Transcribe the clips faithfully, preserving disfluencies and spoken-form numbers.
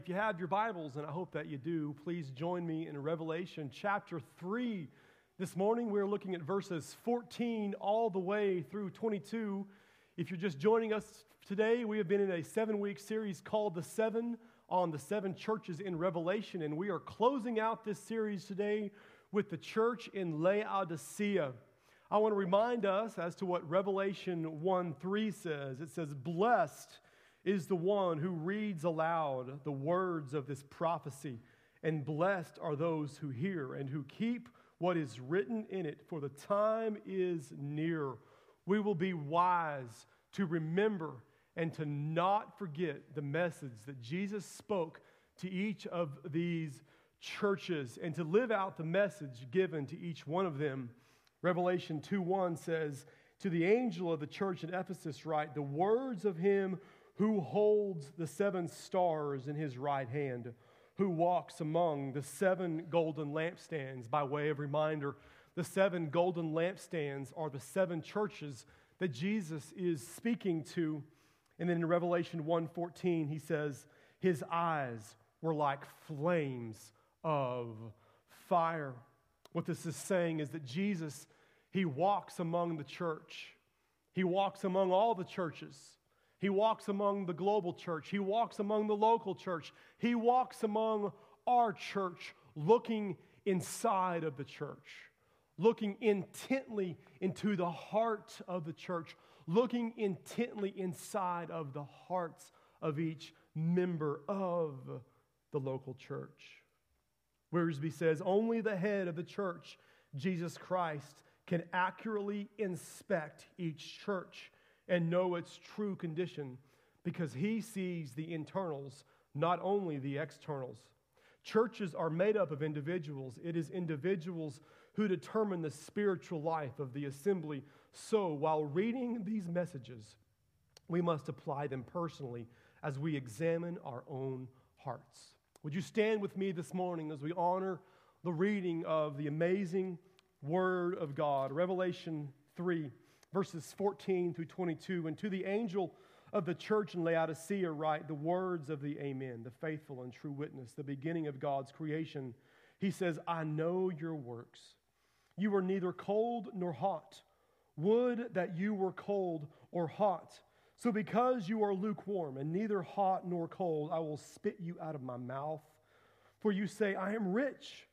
If you have your Bibles, and I hope that you do, please join me in Revelation chapter three. This morning we're looking at verses fourteen all the way through twenty-two. If you're just joining us today, we have been in a seven-week series called The Seven on the seven churches in Revelation, and we are closing out this series today with the church in Laodicea. I want to remind us as to what Revelation one three says. It says, "Blessed is the one who reads aloud the words of this prophecy, and blessed are those who hear and who keep what is written in it, for the time is near. We will be wise to remember and to not forget the message that Jesus spoke to each of these churches and to live out the message given to each one of them." Revelation two one says, "To the angel of the church in Ephesus write, the words of him who holds the seven stars in his right hand, who walks among the seven golden lampstands." By way of reminder, the seven golden lampstands are the seven churches that Jesus is speaking to. And then in Revelation one fourteen, he says, "His eyes were like flames of fire." What this is saying is that Jesus, he walks among the church. He walks among all the churches. He walks among the global church. He walks among the local church. He walks among our church, looking inside of the church, looking intently into the heart of the church, looking intently inside of the hearts of each member of the local church. Wiersbe says, "Only the head of the church, Jesus Christ, can accurately inspect each church and know its true condition, because he sees the internals, not only the externals." Churches are made up of individuals. It is individuals who determine the spiritual life of the assembly. So, while reading these messages, we must apply them personally as we examine our own hearts. Would you stand with me this morning as we honor the reading of the amazing Word of God? Revelation three. Verses fourteen through twenty-two, "And to the angel of the church in Laodicea write the words of the Amen, the faithful and true witness, the beginning of God's creation. He says, I know your works. You are neither cold nor hot. Would that you were cold or hot. So because you are lukewarm and neither hot nor cold, I will spit you out of my mouth. For you say, I am rich,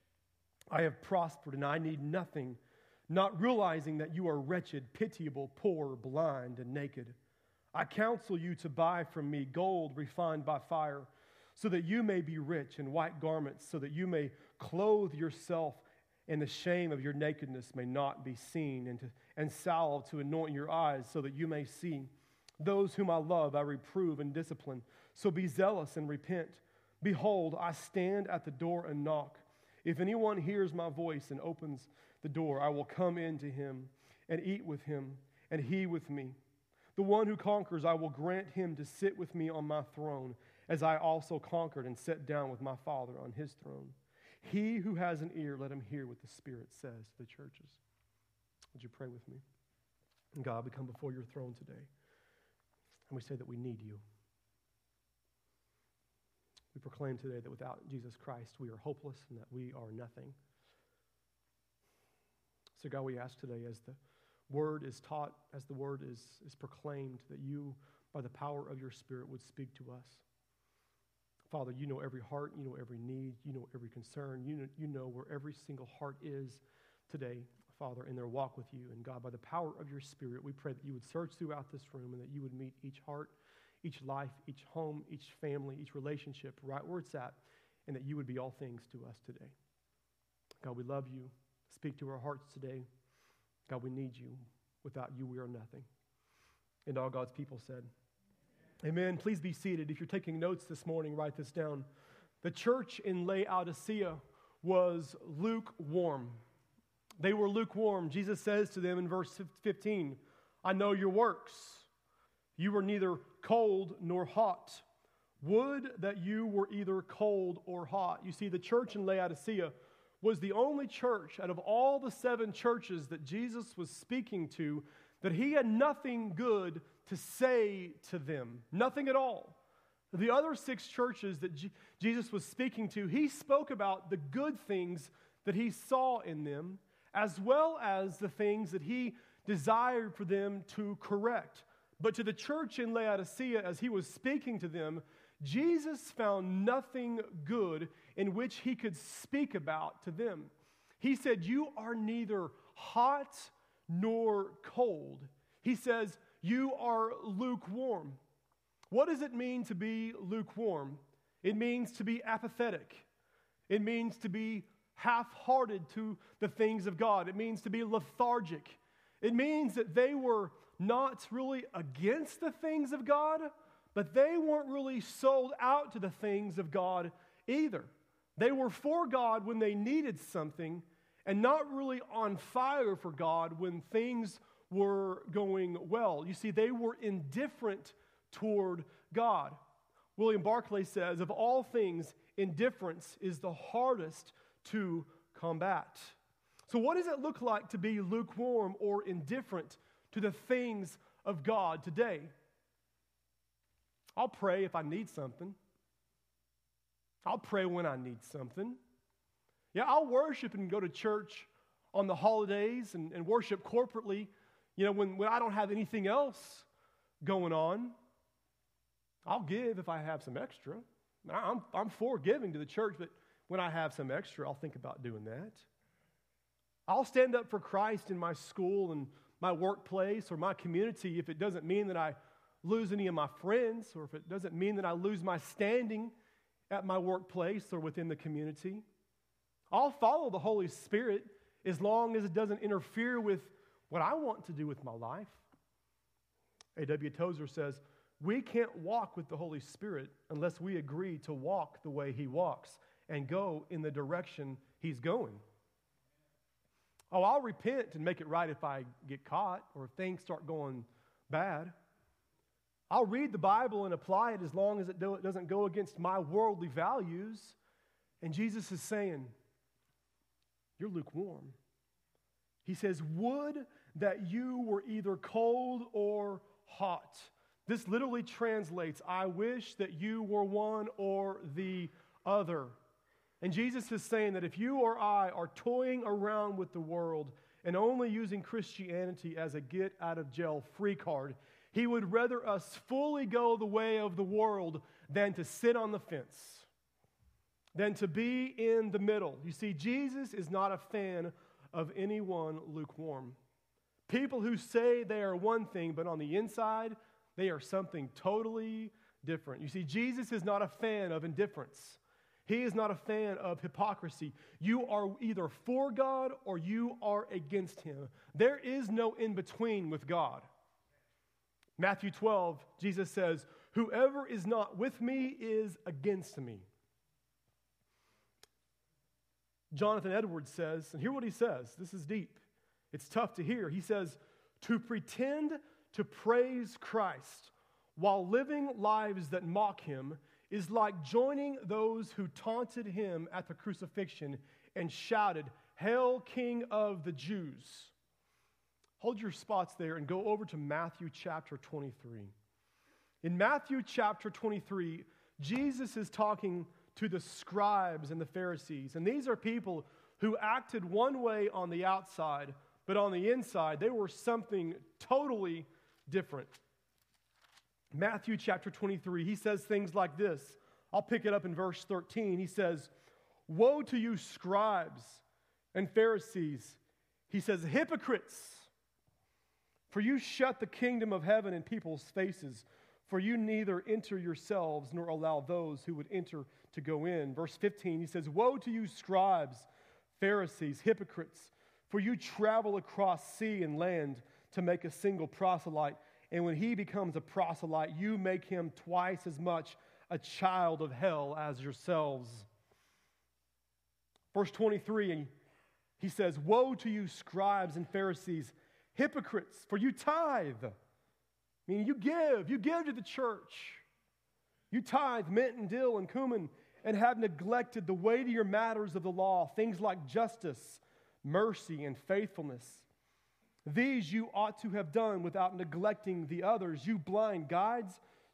I have prospered, and I need nothing, not realizing that you are wretched, pitiable, poor, blind, and naked. I counsel you to buy from me gold refined by fire, so that you may be rich, and white garments, so that you may clothe yourself, and the shame of your nakedness may not be seen, and, to, and salve to anoint your eyes, so that you may see. Those whom I love I reprove and discipline, so be zealous and repent. Behold, I stand at the door and knock. If anyone hears my voice and opens the door, I will come in to him and eat with him, and he with me. The one who conquers, I will grant him to sit with me on my throne, as I also conquered and sat down with my Father on his throne. He who has an ear, let him hear what the Spirit says to the churches." Would you pray with me? God, we come before your throne today, and we say that we need you. We proclaim today that without Jesus Christ, we are hopeless and that we are nothing. So God, we ask today, as the word is taught, as the word is, is proclaimed, that you, by the power of your Spirit, would speak to us. Father, you know every heart, you know every need, you know every concern, you know, you know where every single heart is today, Father, in their walk with you. And God, by the power of your Spirit, we pray that you would search throughout this room and that you would meet each heart, each life, each home, each family, each relationship right where it's at, and that you would be all things to us today. God, we love you. Speak to our hearts today. God, we need you. Without you, we are nothing. And all God's people said, Amen. Please be seated. If you're taking notes this morning, write this down. The church in Laodicea was lukewarm. They were lukewarm. Jesus says to them in verse fifteen, I know your works. You were neither cold nor hot. Would that you were either cold or hot. You see, the church in Laodicea was the only church out of all the seven churches that Jesus was speaking to that he had nothing good to say to them. Nothing at all. The other six churches that G- Jesus was speaking to, he spoke about the good things that he saw in them, as well as the things that he desired for them to correct. But to the church in Laodicea, as he was speaking to them, Jesus found nothing good in which he could speak about to them. He said, "You are neither hot nor cold." He says, "You are lukewarm." What does it mean to be lukewarm? It means to be apathetic. It means to be half-hearted to the things of God. It means to be lethargic. It means that they were not really against the things of God, but they weren't really sold out to the things of God either. They were for God when they needed something, and not really on fire for God when things were going well. You see, they were indifferent toward God. William Barclay says, of all things, indifference is the hardest to combat. So what does it look like to be lukewarm or indifferent to the things of God today? I'll pray if I need something. I'll pray when I need something. Yeah, I'll worship and go to church on the holidays and, and worship corporately, you know, when, when I don't have anything else going on. I'll give if I have some extra. I'm, I'm for giving to the church, but when I have some extra, I'll think about doing that. I'll stand up for Christ in my school and my workplace or my community if it doesn't mean that I lose any of my friends, or if it doesn't mean that I lose my standing at my workplace or within the community. I'll follow the Holy Spirit as long as it doesn't interfere with what I want to do with my life. A W Tozer says, we can't walk with the Holy Spirit unless we agree to walk the way He walks and go in the direction He's going. Oh, I'll repent and make it right if I get caught or if things start going bad. I'll read the Bible and apply it as long as it do, it doesn't go against my worldly values. And Jesus is saying, you're lukewarm. He says, would that you were either cold or hot. This literally translates, I wish that you were one or the other. And Jesus is saying that if you or I are toying around with the world and only using Christianity as a get-out-of-jail-free card, He would rather us fully go the way of the world than to sit on the fence, than to be in the middle. You see, Jesus is not a fan of anyone lukewarm. People who say they are one thing, but on the inside, they are something totally different. You see, Jesus is not a fan of indifference. He is not a fan of hypocrisy. You are either for God or you are against Him. There is no in-between with God. Matthew twelve, Jesus says, whoever is not with me is against me. Jonathan Edwards says, and hear what he says. This is deep. It's tough to hear. He says, to pretend to praise Christ while living lives that mock Him is like joining those who taunted Him at the crucifixion and shouted, Hail, King of the Jews. Hold your spots there and go over to Matthew chapter twenty-three. In Matthew chapter twenty-three, Jesus is talking to the scribes and the Pharisees. And these are people who acted one way on the outside, but on the inside, they were something totally different. Matthew chapter twenty-three, he says things like this. I'll pick it up in verse thirteen. He says, woe to you scribes and Pharisees. He says, hypocrites, for you shut the kingdom of heaven in people's faces, for you neither enter yourselves nor allow those who would enter to go in. Verse fifteen, he says, woe to you scribes, Pharisees, hypocrites, for you travel across sea and land to make a single proselyte, and when he becomes a proselyte, you make him twice as much a child of hell as yourselves. Verse twenty-three, he says, woe to you scribes and Pharisees, hypocrites, for you tithe. I mean, you give, you give to the church. You tithe mint and dill and cumin and have neglected the weightier matters of the law, things like justice, mercy, and faithfulness. These you ought to have done without neglecting the others. You blind guides,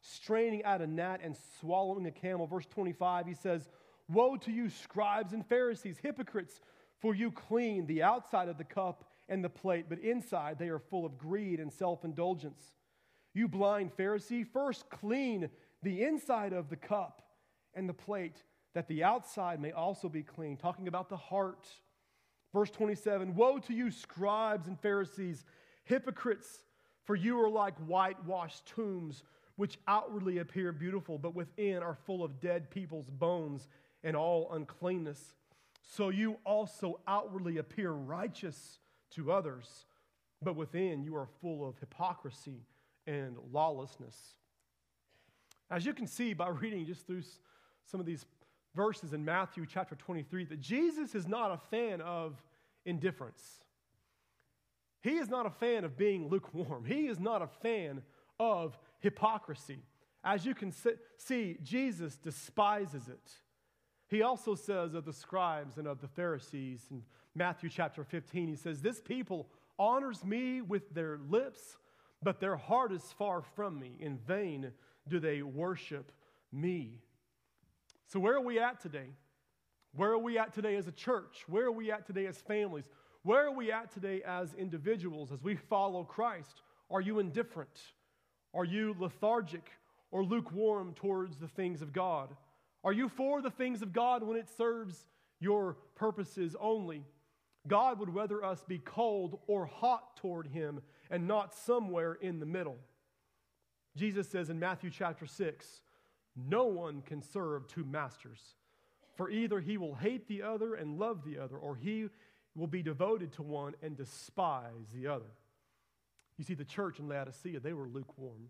straining at a gnat and swallowing a camel. Verse twenty-five, he says, woe to you, scribes and Pharisees, hypocrites, for you clean the outside of the cup and the plate, but inside they are full of greed and self-indulgence. You blind Pharisee, first clean the inside of the cup and the plate, that the outside may also be clean. Talking about the heart. Verse twenty-seven, woe to you, scribes and Pharisees, hypocrites, for you are like whitewashed tombs, which outwardly appear beautiful, but within are full of dead people's bones and all uncleanness. So you also outwardly appear righteous to others, but within you are full of hypocrisy and lawlessness. As you can see by reading just through some of these verses in Matthew chapter twenty-three, that Jesus is not a fan of indifference. He is not a fan of being lukewarm. He is not a fan of hypocrisy. As you can see, Jesus despises it. He also says of the scribes and of the Pharisees in Matthew chapter fifteen, he says, this people honors me with their lips, but their heart is far from me. In vain do they worship me. So where are we at today? Where are we at today as a church? Where are we at today as families? Where are we at today as individuals as we follow Christ? Are you indifferent? Are you lethargic or lukewarm towards the things of God? Are you for the things of God when it serves your purposes only? God would rather us be cold or hot toward Him and not somewhere in the middle. Jesus says in Matthew chapter six, no one can serve two masters, for either he will hate the other and love the other, or he will be devoted to one and despise the other. You see, the church in Laodicea, they were lukewarm.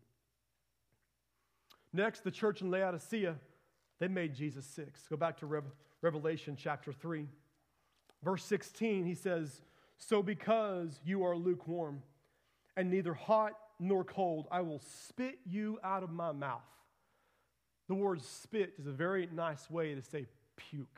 Next, the church in Laodicea, they made Jesus sick. Go back to Rev- Revelation chapter three. Verse sixteen, he says, so because you are lukewarm and neither hot nor cold, I will spit you out of my mouth. The word spit is a very nice way to say puke.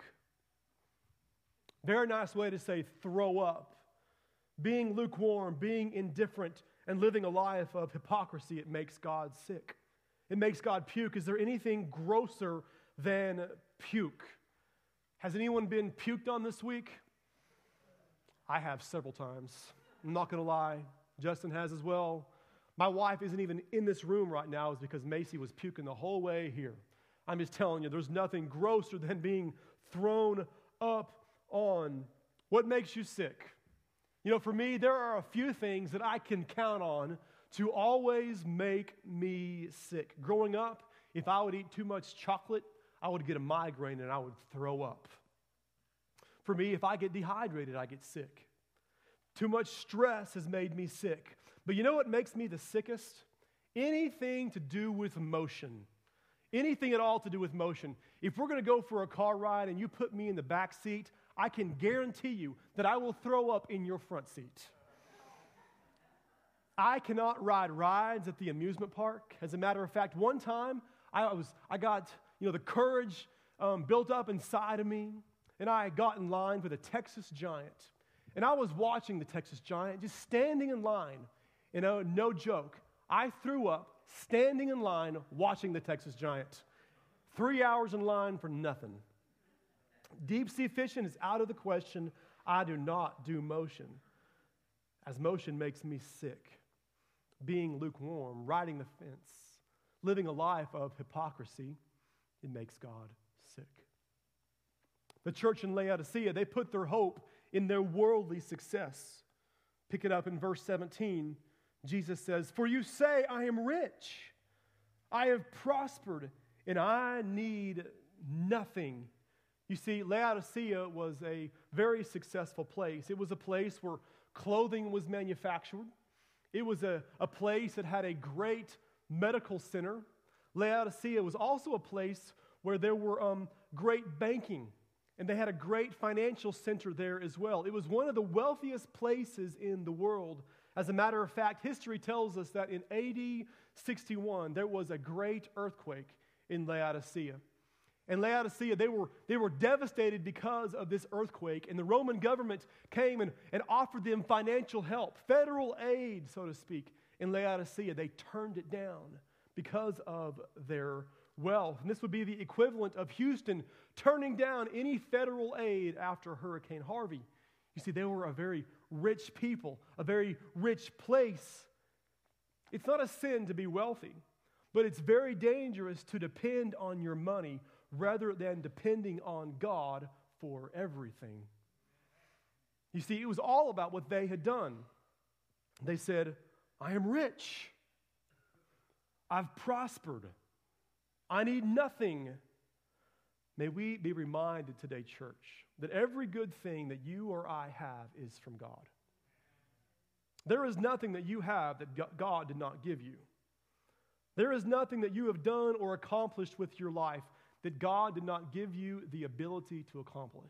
Very nice way to say throw up. Being lukewarm, being indifferent, and living a life of hypocrisy, it makes God sick. It makes God puke. Is there anything grosser than puke? Has anyone been puked on this week? I have several times. I'm not going to lie. Justin has as well. My wife isn't even in this room right now is because Macy was puking the whole way here. I'm just telling you, there's nothing grosser than being thrown up on. What makes you sick? You know, for me, there are a few things that I can count on to always make me sick. Growing up, if I would eat too much chocolate, I would get a migraine and I would throw up. For me, if I get dehydrated, I get sick. Too much stress has made me sick. But you know what makes me the sickest? Anything to do with motion. Anything at all to do with motion. If we're going to go for a car ride and you put me in the back seat, I can guarantee you that I will throw up in your front seat. I cannot ride rides at the amusement park. As a matter of fact, one time I was I got you know the courage um, built up inside of me, and I got in line for the Texas Giant. And I was watching the Texas Giant, just standing in line. You know, no joke. I threw up standing in line watching the Texas Giant. Three hours in line for nothing. Deep sea fishing is out of the question. I do not do motion, as motion makes me sick. Being lukewarm, riding the fence, living a life of hypocrisy, it makes God sick. The church in Laodicea, they put their hope in their worldly success. Pick it up in verse seventeen. Jesus says, for you say, I am rich, I have prospered, and I need nothing. You see, Laodicea was a very successful place. It was a place where clothing was manufactured. It was a, a place that had a great medical center. Laodicea was also a place where there were um, great banking, and they had a great financial center there as well. It was one of the wealthiest places in the world. As a matter of fact, history tells us that in A D sixty-one, there was a great earthquake in Laodicea. And Laodicea, they were, they were devastated because of this earthquake, and the Roman government came and, and offered them financial help, federal aid, so to speak, in Laodicea. They turned it down because of their wealth. And this would be the equivalent of Houston turning down any federal aid after Hurricane Harvey. You see, they were a very rich people, a very rich place. It's not a sin to be wealthy, but it's very dangerous to depend on your money rather than depending on God for everything. You see, it was all about what they had done. They said, I am rich. I've prospered. I need nothing. May we be reminded today, church, that every good thing that you or I have is from God. There is nothing that you have that God did not give you. There is nothing that you have done or accomplished with your life that God did not give you the ability to accomplish.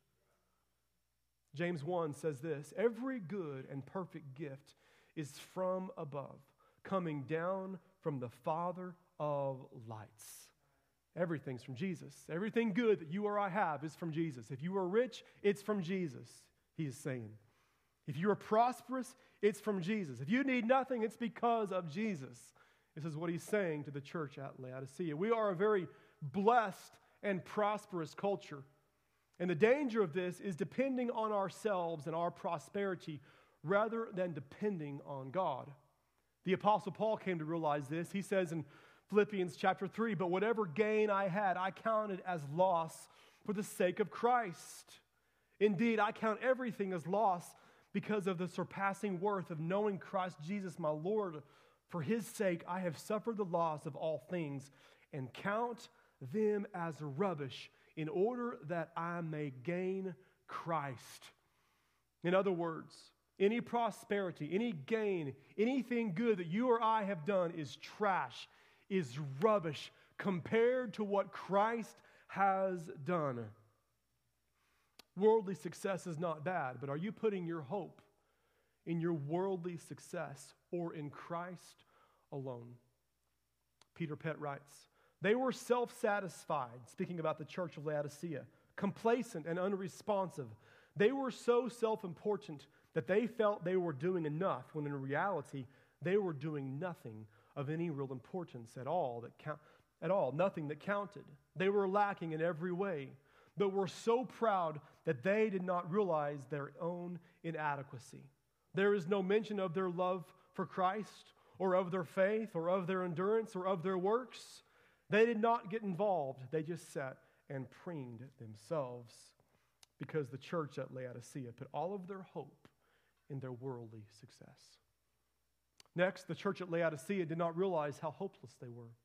James one says this, every good and perfect gift is from above, coming down from the Father of lights. Everything's from Jesus. Everything good that you or I have is from Jesus. If you are rich, it's from Jesus, he is saying. If you are prosperous, it's from Jesus. If you need nothing, it's because of Jesus. This is what he's saying to the church at Laodicea. We are a very blessed and prosperous culture. And the danger of this is depending on ourselves and our prosperity rather than depending on God. The Apostle Paul came to realize this. He says in Philippians chapter three, but whatever gain I had, I counted as loss for the sake of Christ. Indeed, I count everything as loss because of the surpassing worth of knowing Christ Jesus my Lord. For his sake, I have suffered the loss of all things and count them as rubbish in order that I may gain Christ. In other words, any prosperity, any gain, anything good that you or I have done is trash, is rubbish compared to what Christ has done. Worldly success is not bad, but are you putting your hope in your worldly success or in Christ alone? Peter Pett writes, they were self-satisfied, speaking about the church of Laodicea, complacent and unresponsive. They were so self-important that they felt they were doing enough, when in reality, they were doing nothing of any real importance at all, that count, at all, nothing that counted. They were lacking in every way, but were so proud that they did not realize their own inadequacy. There is no mention of their love for Christ, or of their faith, or of their endurance, or of their works. They did not get involved. They just sat and preened themselves because the church at Laodicea put all of their hope in their worldly success. Next, the church at Laodicea did not realize how hopeless they were.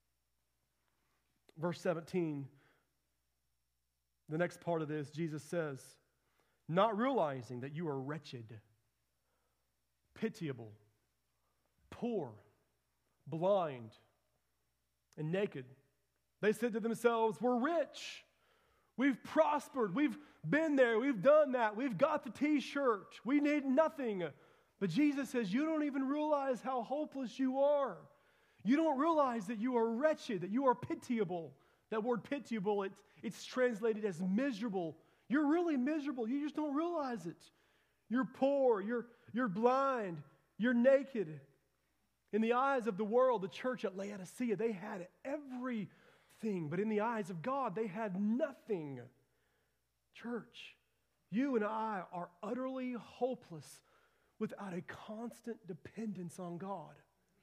Verse seventeen, the next part of this, Jesus says, not realizing that you are wretched, pitiable, poor, blind, and naked. They said to themselves, we're rich. We've prospered. We've been there. We've done that. We've got the t-shirt. We need nothing. But Jesus says, you don't even realize how hopeless you are. You don't realize that you are wretched, that you are pitiable. That word pitiable, it, it's translated as miserable. You're really miserable. You just don't realize it. You're poor. You're, you're blind. You're naked. In the eyes of the world, the church at Laodicea, they had everything. But in the eyes of God, they had nothing. Church, you and I are utterly hopeless without a constant dependence on God.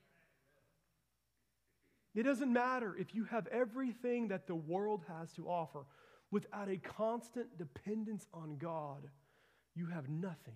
It doesn't matter if you have everything that the world has to offer. Without a constant dependence on God, you have nothing.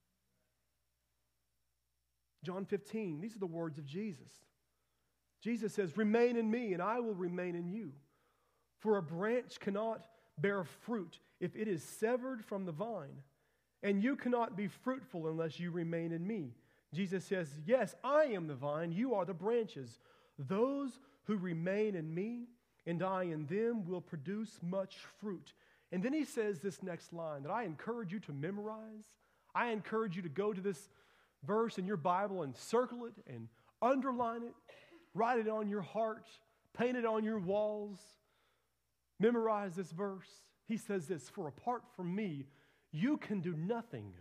John fifteen, these are the words of Jesus. Jesus says, remain in me and I will remain in you. For a branch cannot bear fruit if it is severed from the vine. And you cannot be fruitful unless you remain in me. Jesus says, yes, I am the vine, you are the branches. Those who remain in me and I in them will produce much fruit. And then he says this next line that I encourage you to memorize. I encourage you to go to this verse in your Bible and circle it and underline it, write it on your heart, paint it on your walls, memorize this verse. He says this, for apart from me, you can do nothing.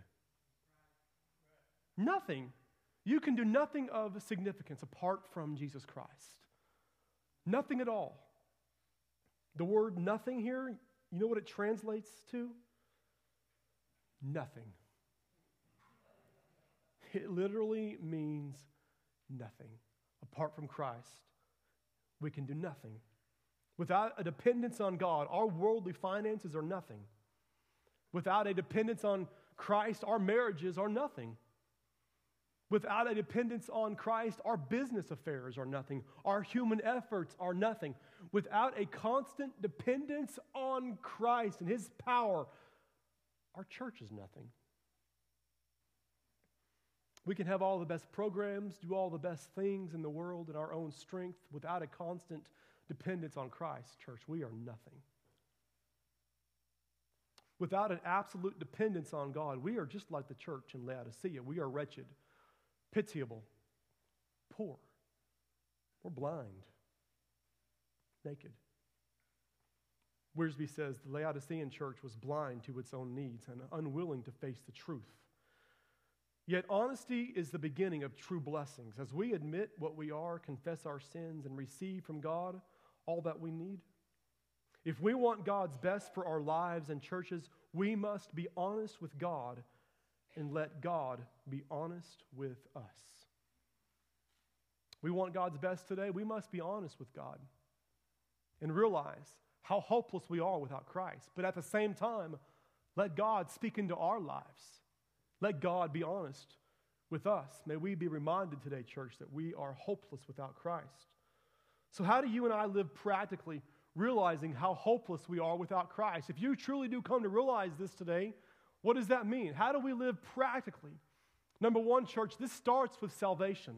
Nothing. You can do nothing of significance apart from Jesus Christ. Nothing at all. The word nothing here, you know what it translates to? Nothing. It literally means nothing. Apart from Christ, we can do nothing. Without a dependence on God, our worldly finances are nothing. Without a dependence on Christ, our marriages are nothing. Without a dependence on Christ, our business affairs are nothing. Our human efforts are nothing. Without a constant dependence on Christ and His power, our church is nothing. We can have all the best programs, do all the best things in the world in our own strength. Without a constant dependence on Christ, church, we are nothing. Without an absolute dependence on God, we are just like the church in Laodicea. We are wretched, pitiable, poor. We're blind, naked. Wiersbe says the Laodicean church was blind to its own needs and unwilling to face the truth. Yet honesty is the beginning of true blessings. As we admit what we are, confess our sins, and receive from God all that we need. If we want God's best for our lives and churches, we must be honest with God and let God be honest with us. We want God's best today, we must be honest with God and realize how hopeless we are without Christ. But at the same time, let God speak into our lives. Let God be honest with us. May we be reminded today, church, that we are hopeless without Christ. So how do you and I live practically, realizing how hopeless we are without Christ? If you truly do come to realize this today, what does that mean? How do we live practically? Number one, church, this starts with salvation.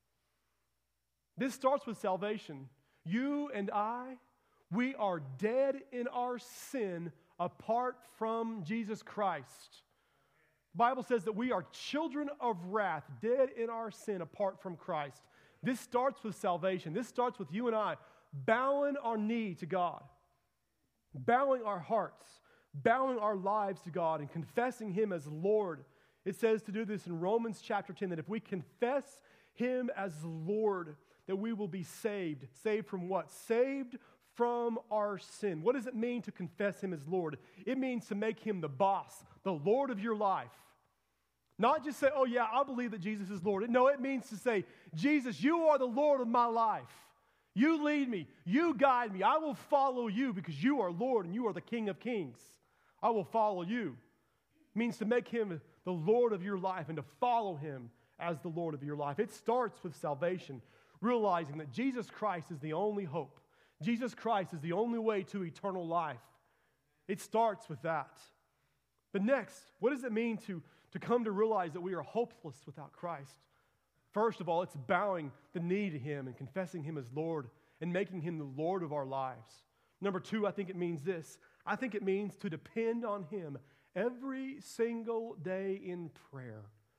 This starts with salvation. You and I, we are dead in our sin apart from Jesus Christ. The Bible says that we are children of wrath, dead in our sin apart from Christ. This starts with salvation. This starts with you and I bowing our knee to God, bowing our hearts, bowing our lives to God, and confessing Him as Lord. It says to do this in Romans chapter ten, that if we confess Him as Lord, that we will be saved. Saved from what? Saved from our sin. What does it mean to confess Him as Lord? It means to make Him the boss, the Lord of your life. Not just say, oh yeah, I believe that Jesus is Lord. No, it means to say, Jesus, you are the Lord of my life. You lead me. You guide me. I will follow you because you are Lord and you are the King of kings. I will follow you. It means to make Him the Lord of your life and to follow Him as the Lord of your life. It starts with salvation, realizing that Jesus Christ is the only hope. Jesus Christ is the only way to eternal life. It starts with that. But next, what does it mean to, to come to realize that we are hopeless without Christ? First of all, it's bowing the knee to Him and confessing Him as Lord and making Him the Lord of our lives. Number two, I think it means this. I think it means to depend on Him every single day in prayer.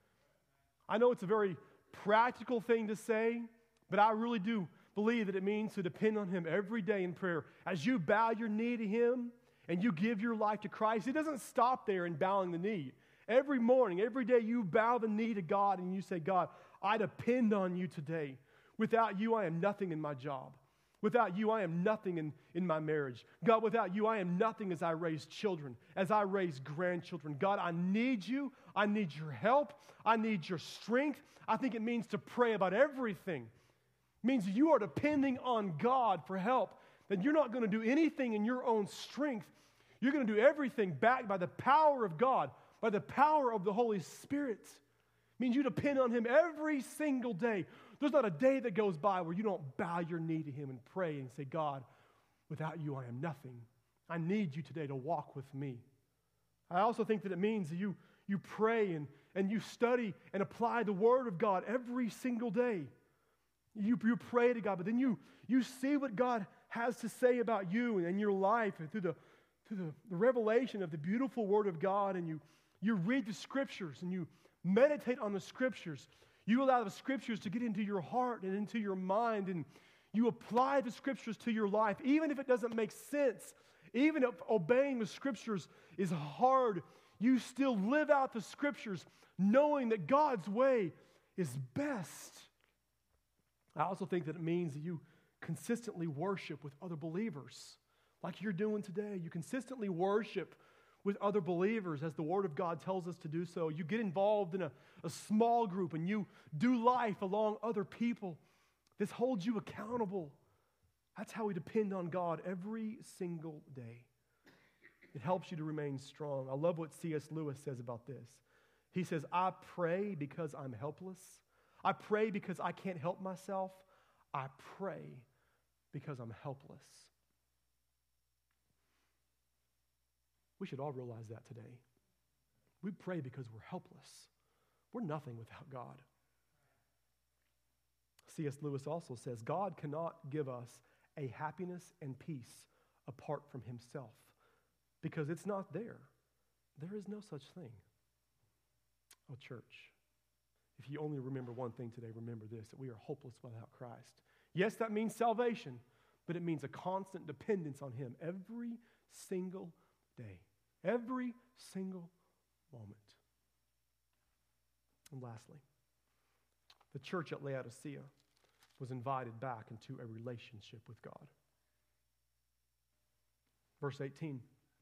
I know it's a very practical thing to say, but I really do believe that it means to depend on Him every day in prayer. As you bow your knee to Him and you give your life to Christ, it doesn't stop there in bowing the knee. Every morning, every day, you bow the knee to God and you say, God, I depend on you today. Without you, I am nothing in my job. Without you, I am nothing in, in my marriage. God, without you, I am nothing as I raise children, as I raise grandchildren. God, I need you. I need your help. I need your strength. I think it means to pray about everything. It means you are depending on God for help, that you're not going to do anything in your own strength. You're going to do everything backed by the power of God, by the power of the Holy Spirit. It means you depend on Him every single day. There's not a day that goes by where you don't bow your knee to Him and pray and say, God, without you I am nothing. I need you today to walk with me. I also think that it means that you, you pray and, and you study and apply the Word of God every single day. You, you pray to God, but then you, you see what God has to say about you and your life and through the, through the, the revelation of the beautiful Word of God, and you, you read the Scriptures and you meditate on the Scriptures. You allow the Scriptures to get into your heart and into your mind, and you apply the Scriptures to your life, even if it doesn't make sense. Even if obeying the Scriptures is hard, you still live out the Scriptures knowing that God's way is best. I also think that it means that you consistently worship with other believers like you're doing today. You consistently worship with other believers as the Word of God tells us to do so. You get involved in a, a small group and you do life along other people. This holds you accountable. That's how we depend on God every single day. It helps you to remain strong. I love what C S Lewis says about this. He says, I pray because I'm helpless. I pray because I can't help myself. I pray because I'm helpless. We should all realize that today. We pray because we're helpless. We're nothing without God. C S Lewis also says, God cannot give us a happiness and peace apart from himself because it's not there. There is no such thing. Oh, church, if you only remember one thing today, remember this, that we are hopeless without Christ. Yes, that means salvation, but it means a constant dependence on him every single day, every single moment. And lastly, the church at Laodicea was invited back into a relationship with God. Verse eighteen.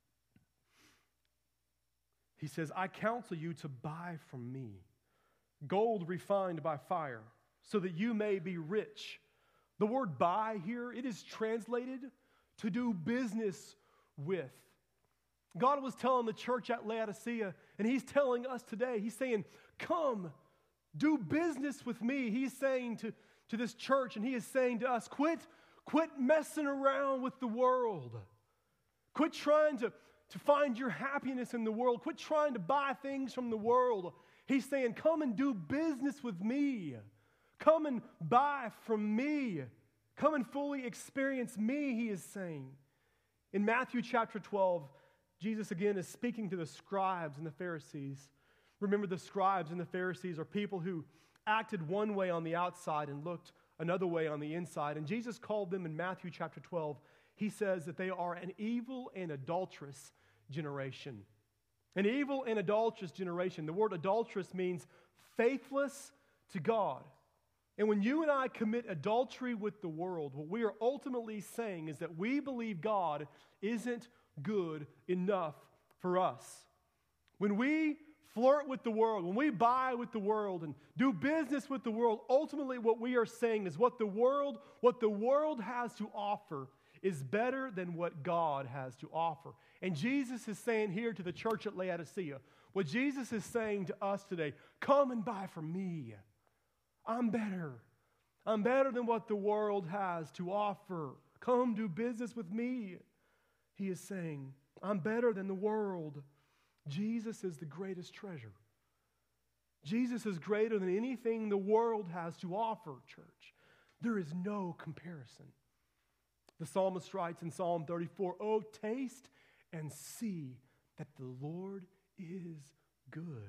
He says, I counsel you to buy from me gold refined by fire, so that you may be rich. The word buy here, it is translated to do business with. God was telling the church at Laodicea, and he's telling us today, he's saying, come, do business with me. He's saying to, to this church, and he is saying to us, quit, quit messing around with the world. Quit trying to, to find your happiness in the world. Quit trying to buy things from the world. He's saying, come and do business with me. Come and buy from me. Come and fully experience me, he is saying. In Matthew chapter twelve, Jesus again is speaking to the scribes and the Pharisees. Remember, the scribes and the Pharisees are people who acted one way on the outside and looked another way on the inside. And Jesus called them in Matthew chapter twelve. He says that they are an evil and adulterous generation. An evil and adulterous generation. The word adulterous means faithless to God. And when you and I commit adultery with the world, what we are ultimately saying is that we believe God isn't good enough for us. When we flirt with the world, when we buy with the world and do business with the world, ultimately what we are saying is what the world, what the world has to offer is better than what God has to offer. And Jesus is saying here to the church at Laodicea, what Jesus is saying to us today, come and buy from me. I'm better. I'm better than what the world has to offer. Come do business with me. He is saying, I'm better than the world. Jesus is the greatest treasure. Jesus is greater than anything the world has to offer, church. There is no comparison. The psalmist writes in Psalm thirty-four, oh, taste and see that the Lord is good.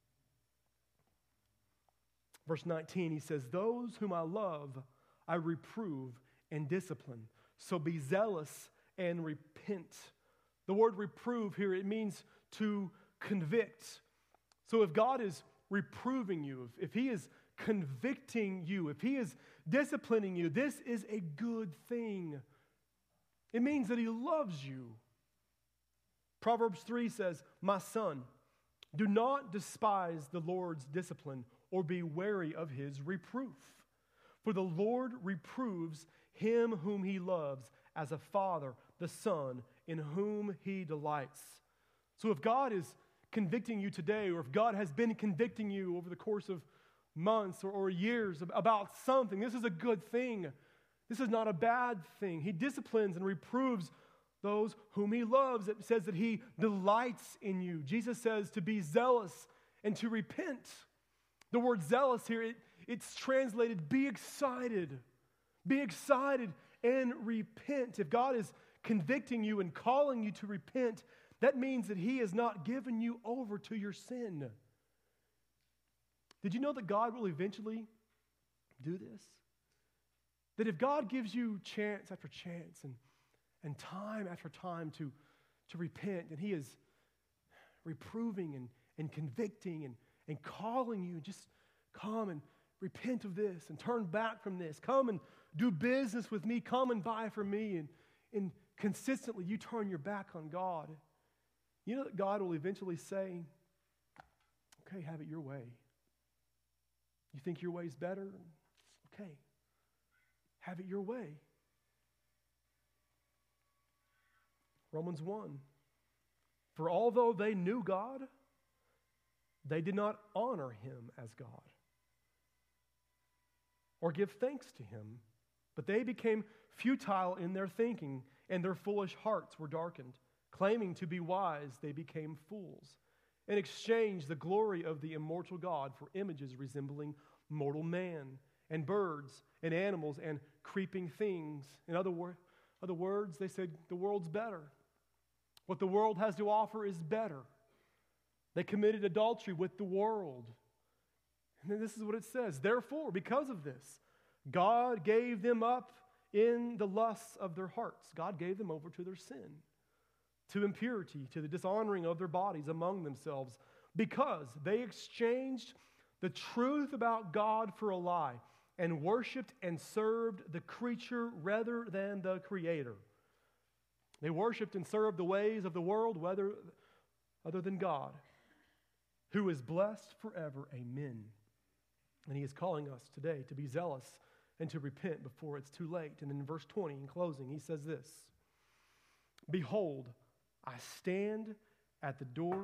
Verse nineteen, he says, those whom I love, I reprove and discipline. So be zealous and repent. The word reprove here, it means to convict. So if God is reproving you, if, if he is convicting you, if he is disciplining you, this is a good thing. It means that he loves you. Proverbs three says, my son, do not despise the Lord's discipline or be wary of his reproof. For the Lord reproves him whom he loves, as a father the son in whom he delights. So if God is convicting you today, or if God has been convicting you over the course of months or, or years about something, this is a good thing. This is not a bad thing. He disciplines and reproves those whom he loves. It says that he delights in you. Jesus says to be zealous and to repent. The word zealous here, it, it's translated be excited. Be excited and repent. If God is convicting you and calling you to repent, that means that he has not given you over to your sin. Did you know that God will eventually do this? That if God gives you chance after chance and, and time after time to, to repent, and he is reproving and, and convicting and, and calling you, just come and repent of this and turn back from this. Come and do business with me, come and buy from me, and, and consistently you turn your back on God, you know that God will eventually say, okay, have it your way. You think your way's better? Okay, have it your way. Romans one. For although they knew God, they did not honor him as God or give thanks to him, but they became futile in their thinking, and their foolish hearts were darkened. Claiming to be wise, they became fools, and exchanged the glory of the immortal God for images resembling mortal man, and birds, and animals, and creeping things. In other, wor- other words, they said, the world's better. What the world has to offer is better. They committed adultery with the world. And then this is what it says. Therefore, because of this, God gave them up in the lusts of their hearts. God gave them over to their sin, to impurity, to the dishonoring of their bodies among themselves, because they exchanged the truth about God for a lie and worshiped and served the creature rather than the Creator. They worshiped and served the ways of the world whether, other than God, who is blessed forever. Amen. And he is calling us today to be zealous and to repent before it's too late. And then in verse twenty, in closing, he says this, behold, I stand at the door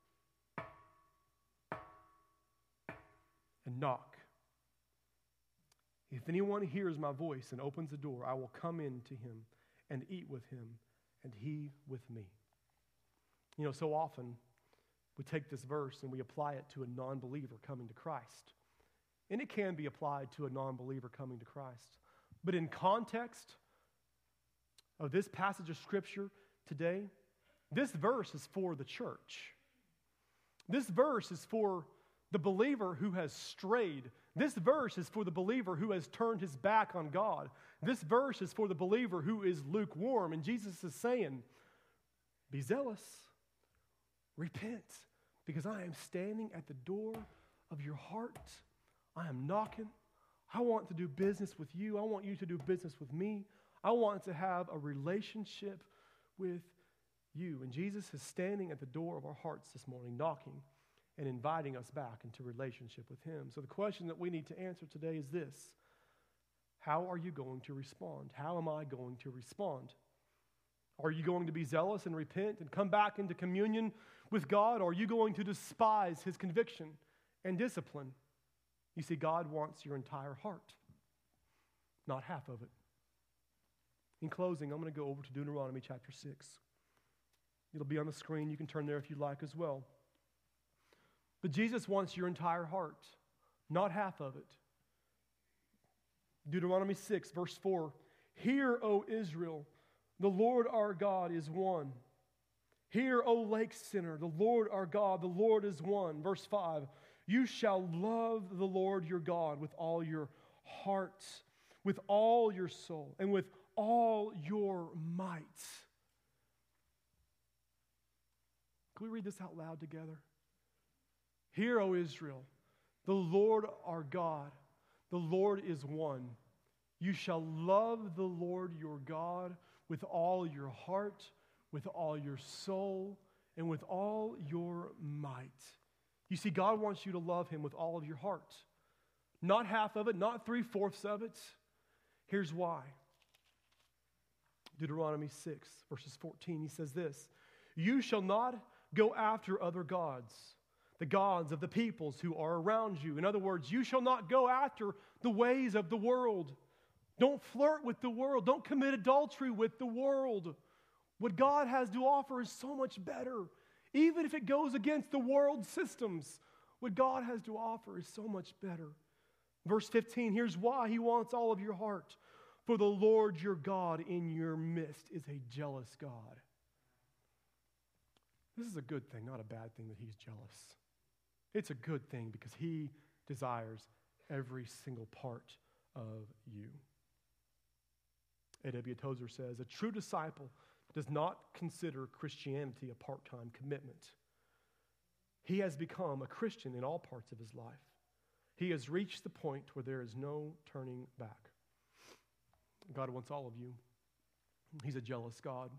and knock. If anyone hears my voice and opens the door, I will come in to him and eat with him, and he with me. You know, so often we take this verse and we apply it to a non-believer coming to Christ. And it can be applied to a non-believer coming to Christ. But in context of this passage of Scripture today, this verse is for the church. This verse is for the believer who has strayed. This verse is for the believer who has turned his back on God. This verse is for the believer who is lukewarm. And Jesus is saying, be zealous, repent, because I am standing at the door of your heart. I am knocking. I want to do business with you. I want you to do business with me. I want to have a relationship with you. And Jesus is standing at the door of our hearts this morning, knocking and inviting us back into relationship with him. So the question that we need to answer today is this: how are you going to respond? How am I going to respond? Are you going to be zealous and repent and come back into communion with God? Or are you going to despise his conviction and discipline? You see, God wants your entire heart, not half of it. In closing, I'm going to go over to Deuteronomy chapter six. It'll be on the screen. You can turn there if you'd like as well. But Jesus wants your entire heart, not half of it. Deuteronomy six, verse four. Hear, O Israel, the Lord our God is one. Hear, O Lake Sinner, the Lord our God, the Lord is one. Verse five. You shall love the Lord your God with all your heart, with all your soul, and with all your might. Can we read this out loud together? Hear, O Israel, the Lord our God, the Lord is one. You shall love the Lord your God with all your heart, with all your soul, and with all your might. You see, God wants you to love him with all of your heart. Not half of it, not three-fourths of it. Here's why. Deuteronomy six, verses fourteen, he says this: you shall not go after other gods, the gods of the peoples who are around you. In other words, you shall not go after the ways of the world. Don't flirt with the world. Don't commit adultery with the world. What God has to offer is so much better. Even if it goes against the world systems, what God has to offer is so much better. Verse fifteen, here's why he wants all of your heart. For the Lord your God in your midst is a jealous God. This is a good thing, not a bad thing that he's jealous. It's a good thing because he desires every single part of you. A W Tozer says, a true disciple does not consider Christianity a part-time commitment. He has become a Christian in all parts of his life. He has reached the point where there is no turning back. God wants all of you. He's a jealous God.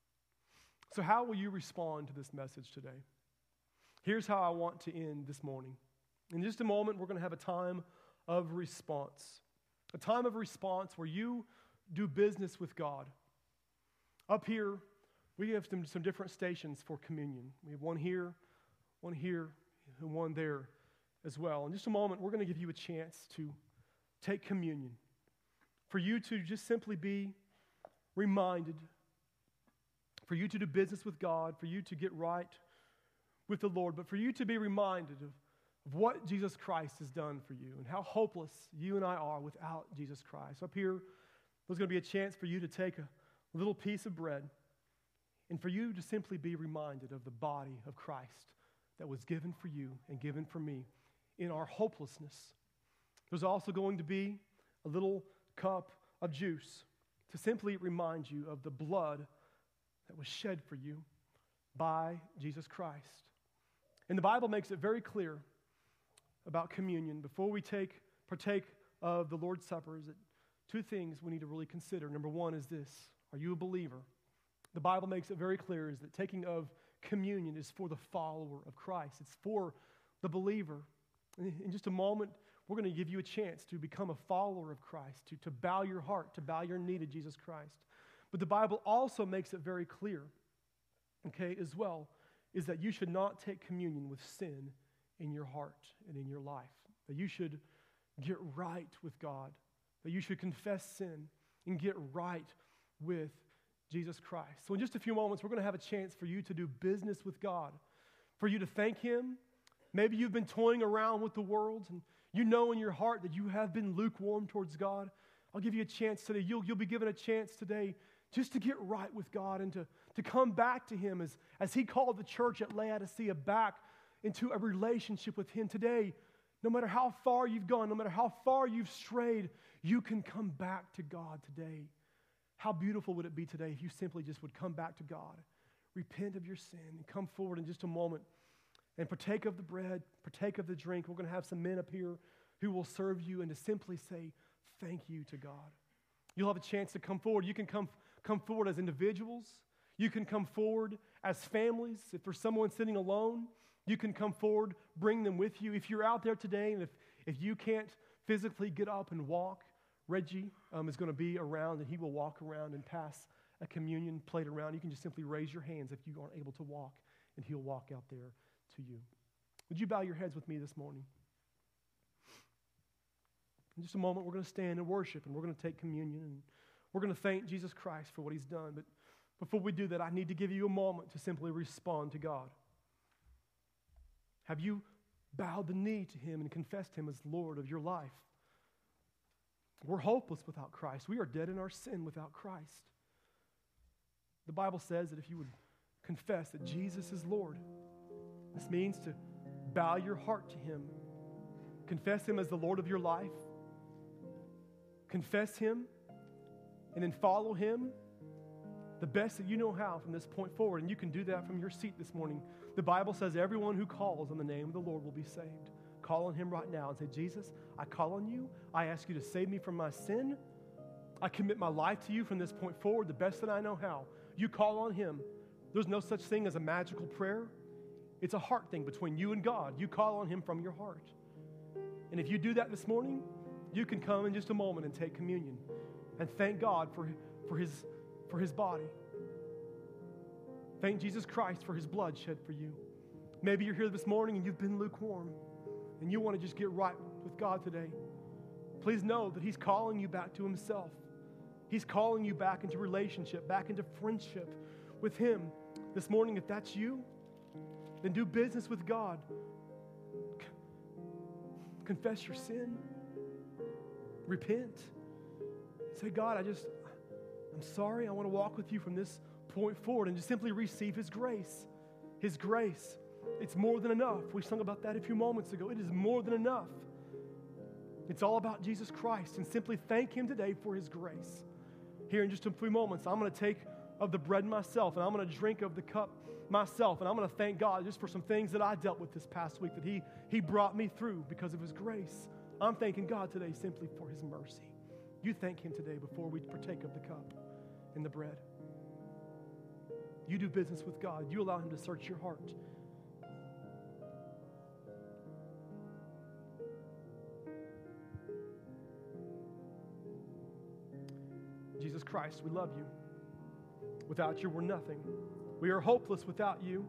So how will you respond to this message today? Here's how I want to end this morning. In just a moment, we're going to have a time of response. A time of response where you do business with God. Up here, we have some, some different stations for communion. We have one here, one here, and one there as well. In just a moment, we're going to give you a chance to take communion. For you to just simply be reminded, for you to do business with God, for you to get right with the Lord, but for you to be reminded of, of what Jesus Christ has done for you and how hopeless you and I are without Jesus Christ. Up here, there's going to be a chance for you to take a little piece of bread and for you to simply be reminded of the body of Christ that was given for you and given for me in our hopelessness. There's also going to be a little cup of juice to simply remind you of the blood that was shed for you by Jesus Christ. And the Bible makes it very clear about communion. Before we take partake of the Lord's Supper, is that two things we need to really consider. Number one is this: are you a believer? The Bible makes it very clear is that taking of communion is for the follower of Christ. It's for the believer. In just a moment, we're going to give you a chance to become a follower of Christ, to, to bow your heart, to bow your knee to Jesus Christ. But the Bible also makes it very clear, okay, as well, is that you should not take communion with sin in your heart and in your life. That you should get right with God. That you should confess sin and get right with Jesus Christ. So in just a few moments, we're going to have a chance for you to do business with God, for you to thank Him. Maybe you've been toying around with the world and you know in your heart that you have been lukewarm towards God. I'll give you a chance today. You'll, you'll be given a chance today just to get right with God and to, to come back to Him as, as He called the church at Laodicea back into a relationship with Him. Today, no matter how far you've gone, no matter how far you've strayed, you can come back to God today. How beautiful would it be today if you simply just would come back to God, repent of your sin, and come forward in just a moment and partake of the bread, partake of the drink. We're going to have some men up here who will serve you and to simply say thank you to God. You'll have a chance to come forward. You can come, come forward as individuals. You can come forward as families. If there's someone sitting alone, you can come forward, bring them with you. If you're out there today and if, if you can't physically get up and walk, Reggie um, is going to be around and he will walk around and pass a communion plate around. You can just simply raise your hands if you aren't able to walk and he'll walk out there to you. Would you bow your heads with me this morning? In just a moment, we're going to stand and worship, and we're going to take communion, and we're going to thank Jesus Christ for what He's done. But before we do that, I need to give you a moment to simply respond to God. Have you bowed the knee to Him and confessed Him as Lord of your life? We're hopeless without Christ. We are dead in our sin without Christ. The Bible says that if you would confess that Jesus is Lord, this means to bow your heart to Him. Confess Him as the Lord of your life. Confess Him and then follow Him the best that you know how from this point forward. And you can do that from your seat this morning. The Bible says everyone who calls on the name of the Lord will be saved. Call on Him right now and say, Jesus, I call on You. I ask You to save me from my sin. I commit my life to You from this point forward the best that I know how. You call on Him. There's no such thing as a magical prayer. It's a heart thing between you and God. You call on Him from your heart. And if you do that this morning, you can come in just a moment and take communion and thank God for, for, his, for His body. Thank Jesus Christ for His blood shed for you. Maybe you're here this morning and you've been lukewarm and you want to just get right with God today. Please know that He's calling you back to Himself. He's calling you back into relationship, back into friendship with Him. This morning, if that's you, then do business with God. C- confess your sin. Repent. Say, God, I just, I'm sorry. I want to walk with You from this point forward and just simply receive His grace. His grace. It's more than enough. We sung about that a few moments ago. It is more than enough. It's all about Jesus Christ, and simply thank Him today for His grace. Here in just a few moments, I'm going to take of the bread myself, and I'm going to drink of the cup myself, and I'm going to thank God just for some things that I dealt with this past week that He, he brought me through because of His grace. I'm thanking God today simply for His mercy. You you thank him today before we partake of the cup and the bread. You do business with God. You allow him to search your heart. Jesus Christ, we love you. Without you, we're nothing. We are hopeless without you.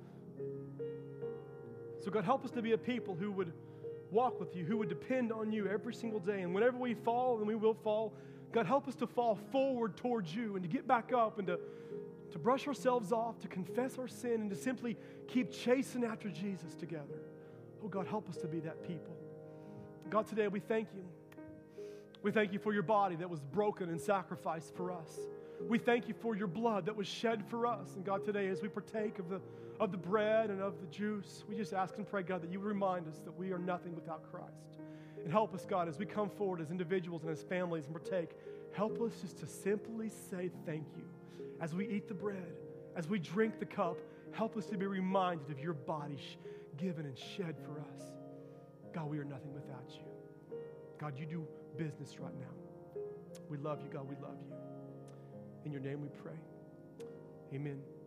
So God, help us to be a people who would walk with you, who would depend on you every single day. And whenever we fall, and we will fall, God, help us to fall forward towards you and to get back up and to, to brush ourselves off, to confess our sin, and to simply keep chasing after Jesus together. Oh God, help us to be that people. God, today we thank you. We thank you for your body that was broken and sacrificed for us. We thank you for your blood that was shed for us. And God, today as we partake of the, of the bread and of the juice, we just ask and pray, God, that you would remind us that we are nothing without Christ. And help us, God, as we come forward as individuals and as families and partake, help us just to simply say thank you. As we eat the bread, as we drink the cup, help us to be reminded of your body sh- given and shed for us. God, we are nothing without you. God, you do business right now. We love you, God. We love you. In your name we pray. Amen.